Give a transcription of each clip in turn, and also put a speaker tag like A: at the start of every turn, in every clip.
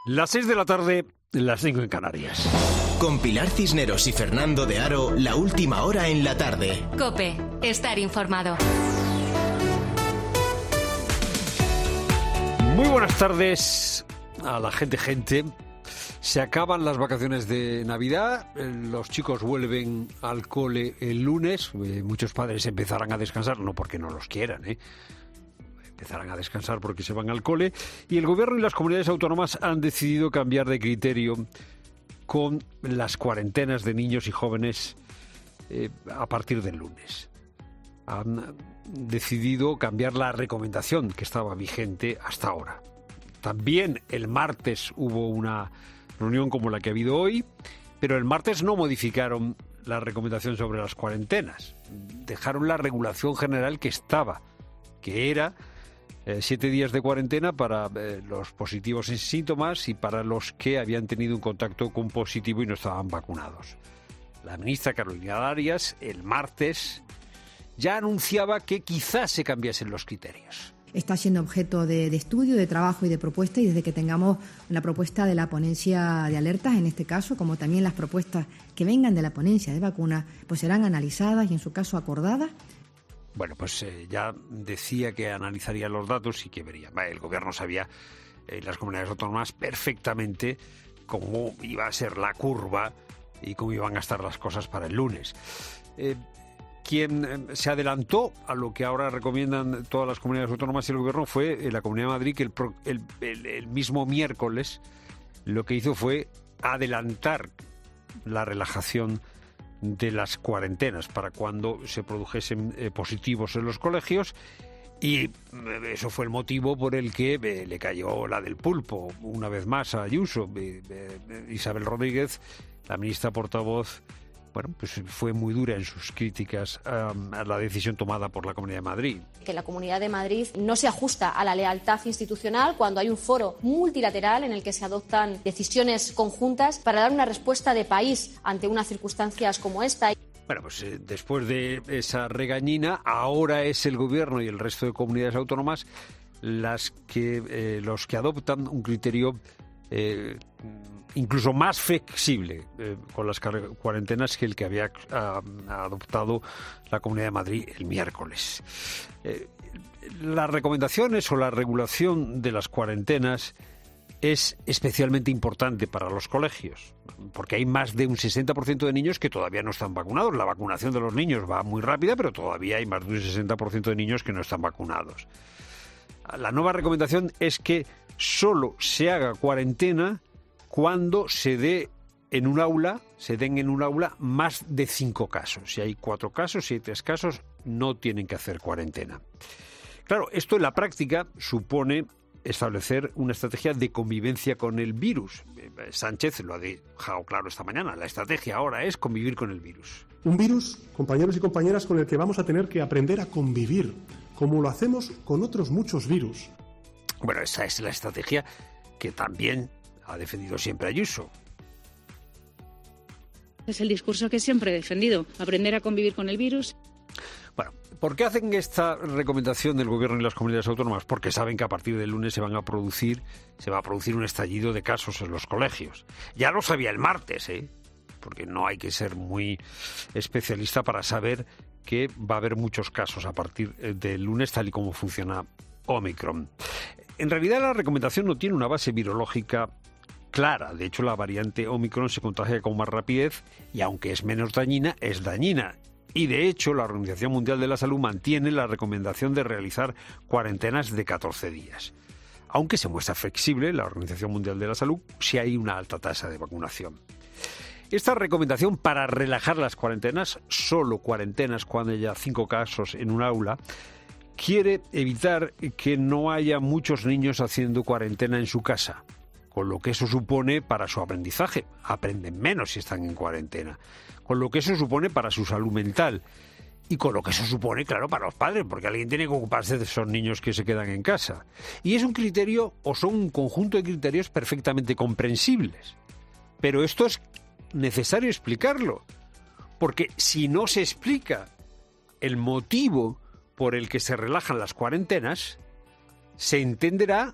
A: Las 6 de la tarde, las 5 en Canarias.
B: Con Pilar Cisneros y Fernando de Aro, la última hora en la tarde.
C: COPE, estar informado.
A: Muy buenas tardes a la gente. Se acaban las vacaciones de Navidad, los chicos vuelven al cole el lunes, muchos padres empezarán a descansar, no porque no los quieran, empezarán a descansar porque se van al cole, y el gobierno y las comunidades autónomas han decidido cambiar de criterio con las cuarentenas de niños y jóvenes a partir del lunes. Han decidido cambiar la recomendación que estaba vigente hasta ahora. También el martes hubo una reunión como la que ha habido hoy, pero el martes no modificaron la recomendación sobre las cuarentenas. Dejaron la regulación general que estaba, que era 7 días de cuarentena para los positivos sin síntomas y para los que habían tenido un contacto con positivo y no estaban vacunados. La ministra Carolina Darias el martes ya anunciaba que quizás se cambiasen los criterios.
D: Está siendo objeto de estudio, de trabajo y de propuesta, y desde que tengamos la propuesta de la ponencia de alertas, en este caso, como también las propuestas que vengan de la ponencia de vacunas, pues serán analizadas y en su caso acordadas.
A: Bueno, pues ya decía que analizaría los datos y que vería. El gobierno sabía, las comunidades autónomas, perfectamente cómo iba a ser la curva y cómo iban a estar las cosas para el lunes. Quien se adelantó a lo que ahora recomiendan todas las comunidades autónomas y el gobierno fue la Comunidad de Madrid, que el mismo miércoles lo que hizo fue adelantar la relajación de las cuarentenas para cuando se produjesen positivos en los colegios, y eso fue el motivo por el que le cayó la del pulpo una vez más a Ayuso. Isabel Rodríguez, la ministra portavoz, bueno, pues fue muy dura en sus críticas a la decisión tomada por la Comunidad de Madrid.
E: Que la Comunidad de Madrid no se ajusta a la lealtad institucional cuando hay un foro multilateral en el que se adoptan decisiones conjuntas para dar una respuesta de país ante unas circunstancias como esta.
A: Bueno, pues después de esa regañina, ahora es el gobierno y el resto de comunidades autónomas los que adoptan un criterio incluso más flexible con las cuarentenas que el que había adoptado la Comunidad de Madrid el miércoles. Las recomendaciones o la regulación de las cuarentenas es especialmente importante para los colegios, porque hay más de un 60% de niños que todavía no están vacunados. La vacunación de los niños va muy rápida, pero todavía hay más de un 60% de niños que no están vacunados. La nueva recomendación es que solo se haga cuarentena cuando se den en un aula más de 5 casos. Si hay 4 casos, si hay 3 casos, no tienen que hacer cuarentena. Claro, esto en la práctica supone establecer una estrategia de convivencia con el virus. Sánchez lo ha dejado claro esta mañana. La estrategia ahora es convivir con el virus.
F: Un virus, compañeros y compañeras, con el que vamos a tener que aprender a convivir, como lo hacemos con otros muchos virus.
A: Bueno, esa es la estrategia que también ha defendido siempre Ayuso.
G: Es el discurso que siempre he defendido, aprender a convivir con el virus.
A: Bueno, ¿por qué hacen esta recomendación del gobierno y las comunidades autónomas? Porque saben que a partir del lunes se va a producir un estallido de casos en los colegios. Ya lo sabía el martes, porque no hay que ser muy especialista para saber que va a haber muchos casos a partir del lunes, tal y como funciona Omicron. En realidad la recomendación no tiene una base virológica clara. De hecho, la variante Omicron se contagia con más rapidez y, aunque es menos dañina, es dañina. Y, de hecho, la Organización Mundial de la Salud mantiene la recomendación de realizar cuarentenas de 14 días. Aunque se muestra flexible la Organización Mundial de la Salud si hay una alta tasa de vacunación. Esta recomendación para relajar las cuarentenas, solo cuarentenas cuando haya 5 casos en un aula, quiere evitar que no haya muchos niños haciendo cuarentena en su casa, con lo que eso supone para su aprendizaje. Aprenden menos si están en cuarentena. Con lo que eso supone para su salud mental. Y con lo que eso supone, claro, para los padres, porque alguien tiene que ocuparse de esos niños que se quedan en casa. Y es un criterio, o son un conjunto de criterios perfectamente comprensibles. Pero esto es necesario explicarlo, porque si no se explica el motivo por el que se relajan las cuarentenas, se entenderá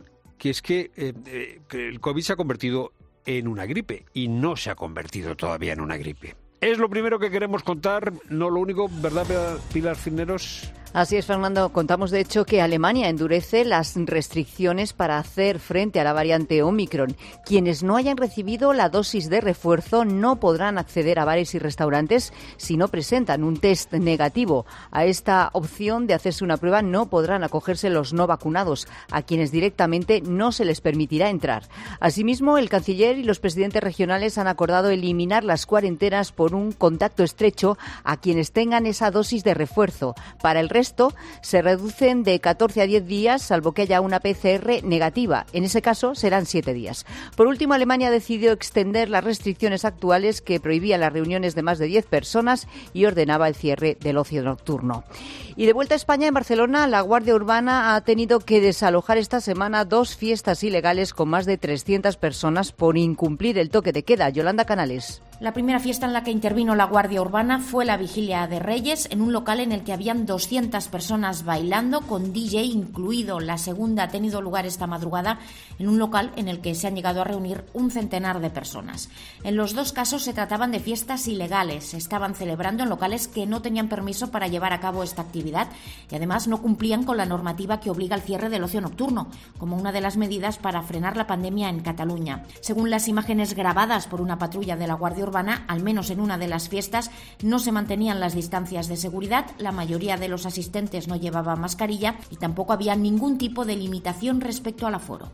A: que es que el COVID se ha convertido en una gripe y no se ha convertido todavía en una gripe. Es lo primero que queremos contar, no lo único, ¿verdad, Pilar Cisneros?
H: Así es, Fernando. Contamos, de hecho, que Alemania endurece las restricciones para hacer frente a la variante Omicron. Quienes no hayan recibido la dosis de refuerzo no podrán acceder a bares y restaurantes si no presentan un test negativo. A esta opción de hacerse una prueba no podrán acogerse los no vacunados, a quienes directamente no se les permitirá entrar. Asimismo, el canciller y los presidentes regionales han acordado eliminar las cuarentenas por un contacto estrecho a quienes tengan esa dosis de refuerzo. Para el resto, se reducen de 14 a 10 días, salvo que haya una PCR negativa. En ese caso, serán 7 días. Por último, Alemania decidió extender las restricciones actuales que prohibían las reuniones de más de 10 personas y ordenaba el cierre del ocio nocturno. Y de vuelta a España, en Barcelona, la Guardia Urbana ha tenido que desalojar esta semana 2 fiestas ilegales con más de 300 personas por incumplir el toque de queda. Yolanda Canales.
I: La primera fiesta en la que intervino la Guardia Urbana fue la Vigilia de Reyes, en un local en el que habían 200 personas bailando, con DJ incluido. La segunda ha tenido lugar esta madrugada en un local en el que se han llegado a reunir un centenar de personas. En los 2 casos se trataban de fiestas ilegales. Se estaban celebrando en locales que no tenían permiso para llevar a cabo esta actividad y además no cumplían con la normativa que obliga al cierre del ocio nocturno, como una de las medidas para frenar la pandemia en Cataluña. Según las imágenes grabadas por una patrulla de la Guardia Urbana, al menos en una de las fiestas no se mantenían las distancias de seguridad, la mayoría de los asistentes no llevaba mascarilla y tampoco había ningún tipo de limitación respecto al aforo.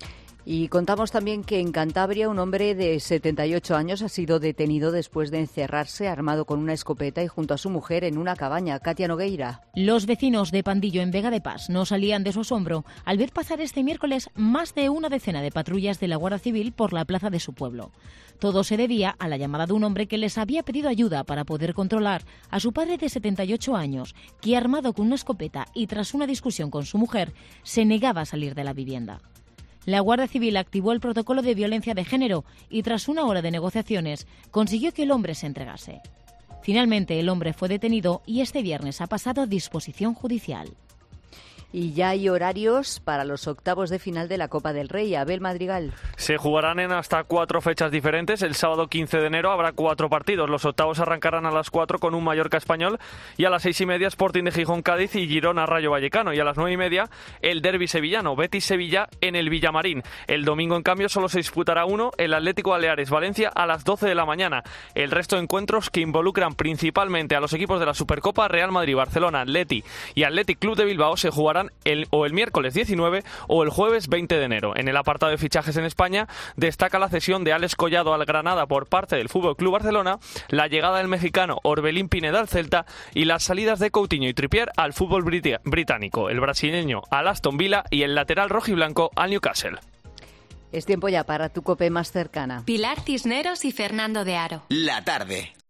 H: Y contamos también que en Cantabria un hombre de 78 años ha sido detenido después de encerrarse armado con una escopeta y junto a su mujer en una cabaña. Katia Nogueira.
J: Los vecinos de Pandillo, en Vega de Pas, no salían de su asombro al ver pasar este miércoles más de una decena de patrullas de la Guardia Civil por la plaza de su pueblo. Todo se debía a la llamada de un hombre que les había pedido ayuda para poder controlar a su padre de 78 años, que armado con una escopeta y tras una discusión con su mujer, se negaba a salir de la vivienda. La Guardia Civil activó el protocolo de violencia de género y tras una hora de negociaciones consiguió que el hombre se entregase. Finalmente el hombre fue detenido y este viernes ha pasado a disposición judicial.
H: Y ya hay horarios para los octavos de final de la Copa del Rey. Abel Madrigal.
K: Se jugarán en hasta 4 fechas diferentes. El sábado 15 de enero habrá 4 partidos. Los octavos arrancarán a las 4 con un Mallorca Español y a las 6:30 Sporting de Gijón Cádiz y Girona Rayo Vallecano. Y a las 9:30 el derbi sevillano, Betis Sevilla en el Villamarín. El domingo, en cambio, solo se disputará uno, el Atlético Baleares Valencia, a las 12 de la mañana. El resto de encuentros, que involucran principalmente a los equipos de la Supercopa, Real Madrid, Barcelona, Atleti y Athletic Club de Bilbao, se jugarán el miércoles 19 o el jueves 20 de enero. En el apartado de fichajes en España destaca la cesión de Alex Collado al Granada por parte del FC Barcelona, la llegada del mexicano Orbelín Pineda al Celta y las salidas de Coutinho y Trippier al fútbol británico, el brasileño al Aston Villa y el lateral rojiblanco al Newcastle.
H: Es tiempo ya para tu COPE más cercana.
C: Pilar Cisneros y Fernando de Aro.
B: La tarde.